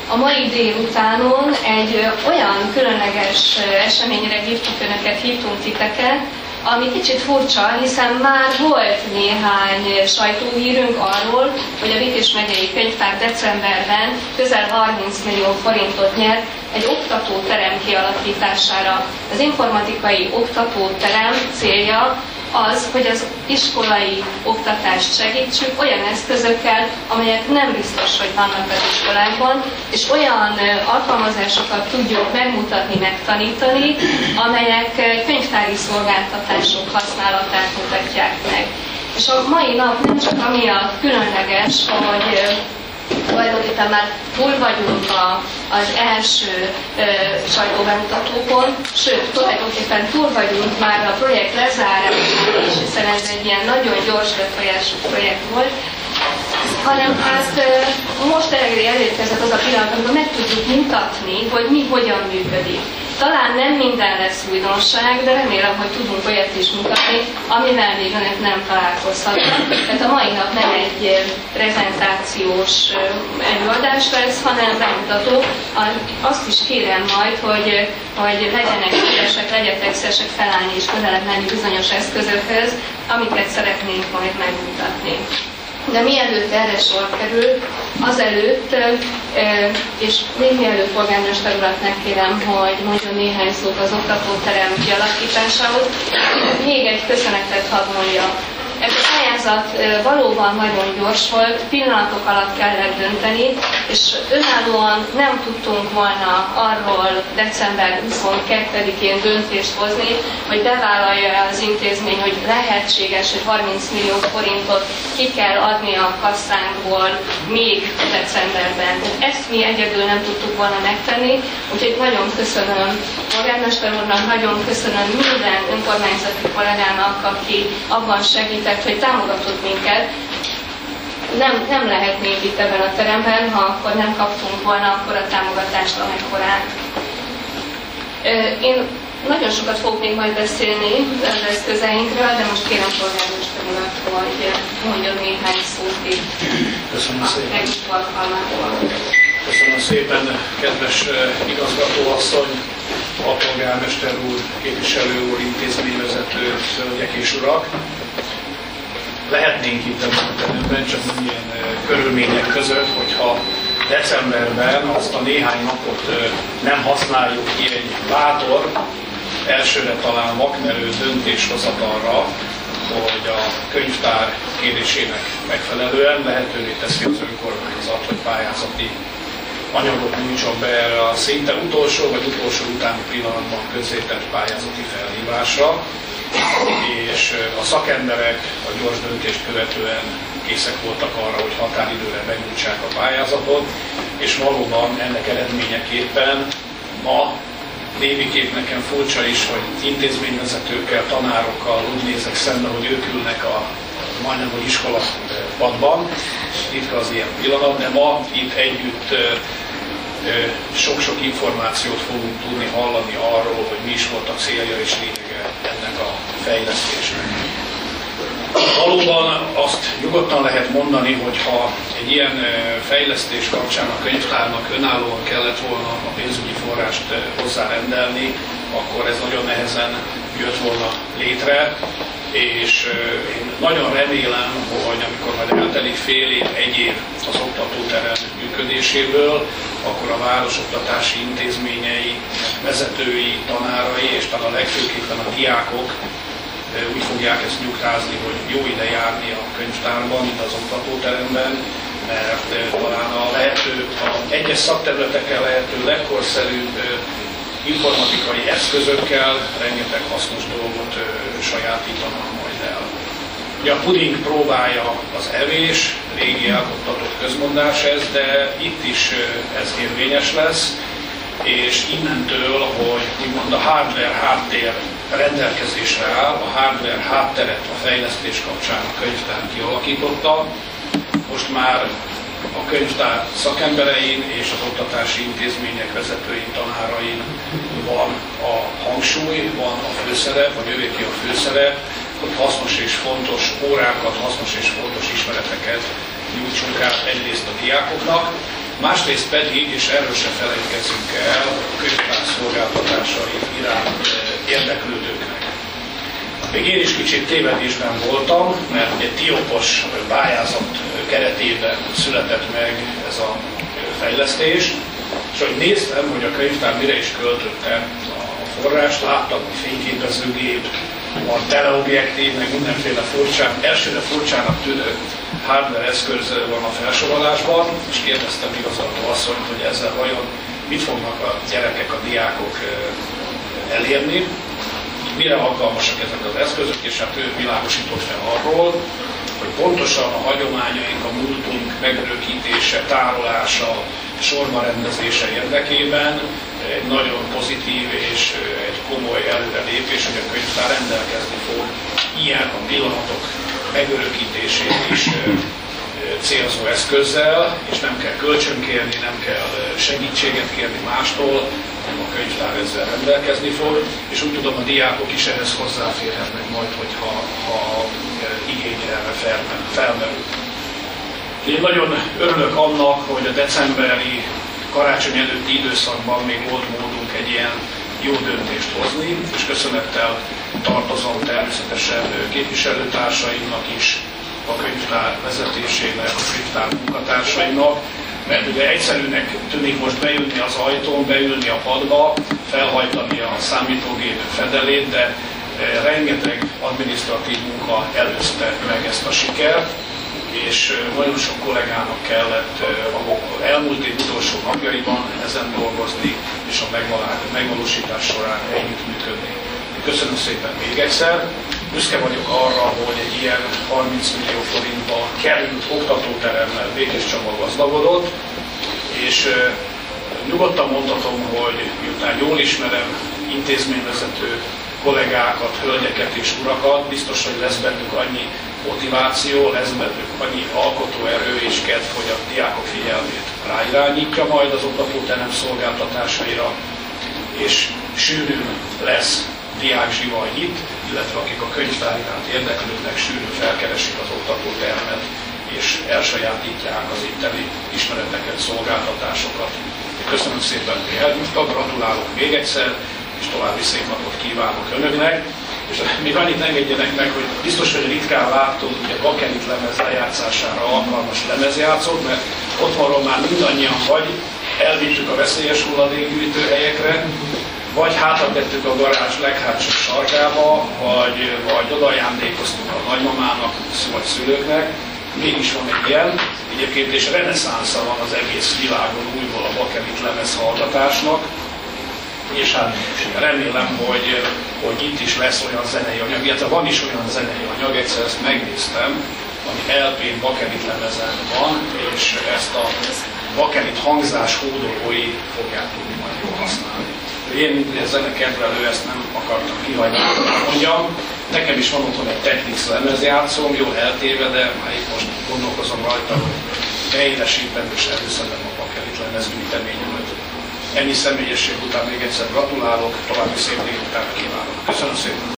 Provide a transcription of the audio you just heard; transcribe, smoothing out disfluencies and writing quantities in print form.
A mai délutánon egy olyan különleges eseményre hívtunk titeket, ami kicsit furcsa, hiszen már volt néhány sajtóhírünk arról, hogy a Békés megyei könyvtár decemberben közel 30 millió forintot nyert egy oktatóterem kialakítására. Az informatikai oktatóterem célja az, hogy az iskolai oktatást segítsük olyan eszközökkel, amelyek nem biztos, hogy vannak az iskolákban, és olyan alkalmazásokat tudjuk megmutatni, megtanítani, amelyek könyvtári szolgáltatások használatát mutatják meg. És a mai nap nem csak amiatt különleges, hogy tulajdonképpen már túl vagyunk az első sajtóbemutatókon, sőt, tulajdonképpen túl vagyunk már a projekt lezárásán is, hiszen ez egy ilyen nagyon gyors lefolyású projekt volt, hanem hát most elérkezett az a pillanat, amikor meg tudjuk mutatni, hogy mi hogyan működik. Talán nem minden lesz újdonság, de remélem, hogy tudunk olyat is mutatni, amivel még önök nem találkozhatnak. Tehát a mai nap nem egy prezentációs előadás lesz, hanem bemutató. Azt is kérem majd, hogy legyenek szívesek, legyetek szívesek felállni és közelebb menni bizonyos eszközökhöz, amiket szeretnénk majd megmutatni. De mielőtt erre sor kerül, azelőtt, és még mielőtt polgármester urat megkérem, hogy mondjon néhány szót az oktatóterem kialakításához, még egy köszönetet hadd mondjak. Ez a pályázat valóban nagyon gyors volt, pillanatok alatt kellett dönteni, és önállóan nem tudtunk volna arról december 22-én döntést hozni, hogy bevállalja az intézmény, hogy lehetséges, hogy 30 millió forintot ki kell adni a kasszánkból még decemberben. Ezt mi egyedül nem tudtuk volna megtenni, úgyhogy nagyon köszönöm polgármester úrnak, nagyon köszönöm minden önkormányzati kollégának, aki abban segített, hogy támogatott minket. Nem lehetnénk itt ebben a teremben, ha akkor nem kaptunk volna akkor a támogatást, amekkorát. Én nagyon sokat fogok még majd beszélni az eszközeinkről, de most kérem polgármester urat, hogy mondjon néhány szót itt. Köszönöm szépen. Alkalmából. Köszönöm szépen, kedves igazgatóasszony, alpolgármester úr, képviselő úr, intézményvezető, hölgyek és urak. Lehetnénk itt ebben a teremben, csak ilyen körülmények között, hogyha decemberben azt a néhány napot nem használjuk ki egy bátor, elsőre talán vakmerő döntéshozatalra, hogy a könyvtár kérésének megfelelően lehetővé teszi az önkormányzat, hogy pályázati anyagot nyújtson be erre a szinte utolsó vagy utolsó utáni pillanatban közzétett pályázati felhívásra, és a szakemberek a gyors döntést követően készek voltak arra, hogy határidőre benyújtsák a pályázatot, és valóban ennek eredményeképpen ma némiképp nekem furcsa is, hogy intézményvezetőkkel, tanárokkal úgy nézek szembe, hogy ők ülnek a majdnem hogy iskolapadban. Ritka az ilyen pillanat, de ma itt együtt sok-sok információt fogunk tudni hallani arról, hogy mi is volt a célja és lényege ennek a fejlesztésnek. Valóban azt nyugodtan lehet mondani, hogy ha egy ilyen fejlesztés kapcsán a könyvtárnak önállóan kellett volna a pénzügyi forrást hozzárendelni, akkor ez nagyon nehezen jött volna létre, és én nagyon remélem, hogy amikor majd eltelik fél év, egy év az oktatóterem működéséből, akkor a város oktatási intézményei, vezetői, tanárai, és talán a legfőképpen a diákok úgy fogják ezt nyugtázni, hogy jó ide járni a könyvtárban, itt az oktatóteremben, mert talán a egyes szakterületeken lehető legkorszerűbb informatikai eszközökkel rengeteg hasznos dolgot sajátítanak majd el. Ugye a puding próbálja az evés, régi elkoptatott közmondás ez, de itt is ez érvényes lesz, és innentől, hogy úgymond a hardware háttér rendelkezésre áll, a hardware hátteret a fejlesztés kapcsán a könyvtár kialakította, most már a könyvtár szakemberein és az oktatási intézmények vezetőin, tanárain van a hangsúly, van a főszerep, vagy ővéki a főszerep, hogy hasznos és fontos órákat, hasznos és fontos ismereteket nyújtsunk át egyrészt a diákoknak, Másrészt pedig, és erről se felejtkezzünk el, a könyvtár szolgáltatásai iránt érdeklődőknek. Még én is kicsit tévedésben voltam, mert egy TIOP-os pályázat keretében született meg ez a fejlesztés, és hogy néztem, hogy a könyvtár mire is költötte a forrást, láttam, hogy fényképezőgép, van teleobjektív, meg mindenféle furcsán, elsőre furcsának tűnő hardware eszköz van a felsorolásban, és kérdeztem igazgató asszonyt, hogy ezzel vajon mit fognak a gyerekek, a diákok elérni, mire alkalmasak ezek az eszközök, és hát ő világosított fel arról, hogy pontosan a hagyományaink, a múltunk megörökítése, tárolása, sorba rendezése érdekében egy nagyon pozitív és egy komoly előrelépés, hogy a könyvtár rendelkezni fog ilyen a pillanatok megörökítését is célzó eszközzel, és nem kell kölcsönkérni, nem kell segítséget kérni mástól, hanem a könyvtár ezzel rendelkezni fog, és úgy tudom, a diákok is ehhez hozzáférhetnek majd, hogyha igény erre felmerül. Én nagyon örülök annak, hogy a decemberi karácsony előtti időszakban még volt módunk egy ilyen jó döntést hozni, és köszönettel tartozom természetesen képviselőtársaimnak is, a könyvtár vezetésének, a könyvtár munkatársainak, mert ugye egyszerűnek tűnik most bejönni az ajtón, beülni a padba, felhajtani a számítógép fedelét, de rengeteg adminisztratív munka előzte meg ezt a sikert, és nagyon sok kollégának kellett a elmúlt év utolsó napjaiban ezen dolgozni, és a megvalósítás során együttműködni. Köszönöm szépen még egyszer. Büszke vagyok arra, hogy egy ilyen 30 millió forintba került oktatóteremmel Békés Csaba gazdagodott, és nyugodtan mondhatom, hogy miután jól ismerem intézményvezető kollégákat, hölgyeket és urakat, biztos, hogy lesz bennük annyi motiváció, lesz bennük annyi alkotóerő és kedv, hogy a diákok figyelmét ráirányítja majd az oktatóterem szolgáltatásaira, és sűrűn lesz diákzsivaj itt, illetve akik a könyvtár iránt érdeklődnek, sűrűn felkeresik az oktatótermet, és elsajátítják az itteni ismereteket, szolgáltatásokat. Köszönöm szépen, hogy elhívtak, gratulálok még egyszer, és további szép napot kívánok önöknek. És még annyit engedjenek meg, hogy biztos, hogy ritkán láttunk ugye bakelit lemez lejátszására alkalmas lemezjátszót, mert otthonról már mindannyian vagy elvittük a veszélyes hulladékgyűjtőhelyekre, vagy hátratettük a garázs leghátsó sarkába, vagy odaajándékoztuk a nagymamának, vagy szülőknek. Mégis van egy ilyen, egyébként és reneszánsza van az egész világon újból a bakelit lemez hallgatásnak, és hát remélem, hogy itt is lesz olyan zenei anyag, illetve van is olyan zenei anyag, egyszer ezt megnéztem, ami LP-n bakelit lemezen van, és ezt a bakelit hangzás hódolói fogják tudni majd jól használni. Én, mint zenekedvelő, ezt nem akartam kihagyni, mondjam. Nekem is van otthon egy Technics lemezjátszóm, jól eltéve, de már itt most gondolkozom rajta, hogy beélesítem és előszedem a bakelit lemezgyűjteményemet. Ennyi személyesség után még egyszer gratulálok, további szép délután kívánok. Köszönöm szépen!